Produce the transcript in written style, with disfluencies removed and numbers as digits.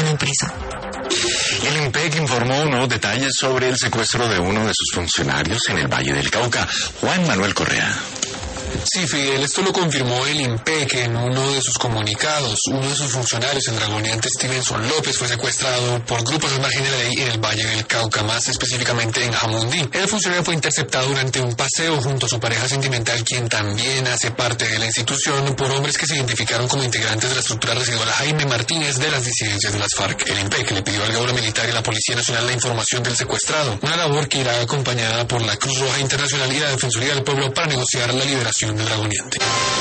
en prisión. El IMPEC informó nuevos detalles sobre el secuestro de uno de sus funcionarios en el Valle del Cauca. Juan Manuel Correa. Sí, Fidel, esto lo confirmó el IMPEC en uno de sus comunicados. Uno de sus funcionarios, el dragoneante Stevenson López, fue secuestrado por grupos al margen de la ley en el Valle del Cauca, más específicamente en Jamundí. El funcionario fue interceptado durante un paseo junto a su pareja sentimental, quien también hace parte de la institución, por hombres que se identificaron como integrantes de la estructura residual Jaime Martínez de las disidencias de las FARC. El IMPEC le pidió al gobierno militar y a la Policía Nacional la información del secuestrado, una labor que irá acompañada por la Cruz Roja Internacional y la Defensoría del Pueblo para negociar la liberación del dragoneante.